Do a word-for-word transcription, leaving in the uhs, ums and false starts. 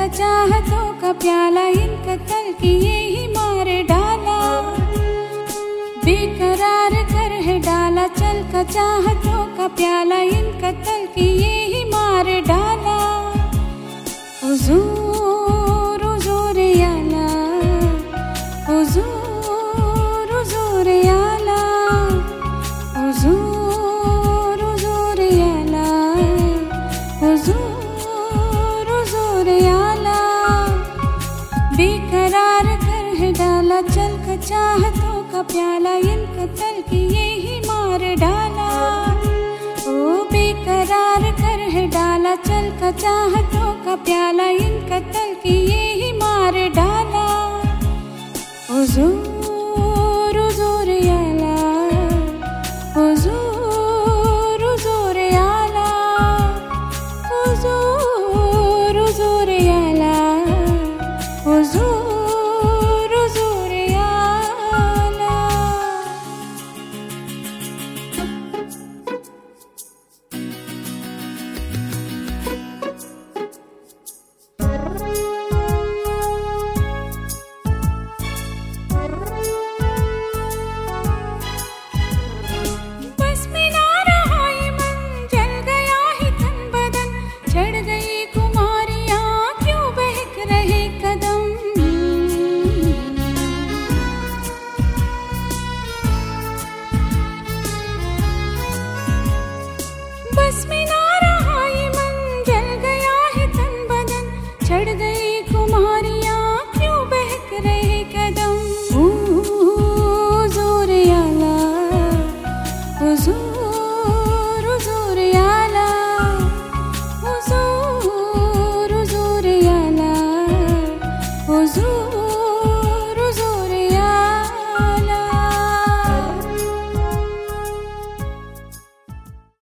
चाहतों का प्याला इन कत्ल किए ही मार डाला। बेकरार कर है डाला चल का चाहतों का प्याला इन कत्ल किए ही मार डाला। हुजूर हुजूर याला, हुजूर हुजूर याला, हुजूर हुजूर याला, हुजूर हुजूर याला। बेकरार कर है डाला चल का चाहतों का प्याला इन कत्ल किए ही मार डाला। ओ बेकरार कर है डाला चल का चाहतों का प्याला इन कत्ल किए ही मार डाला। हुजूर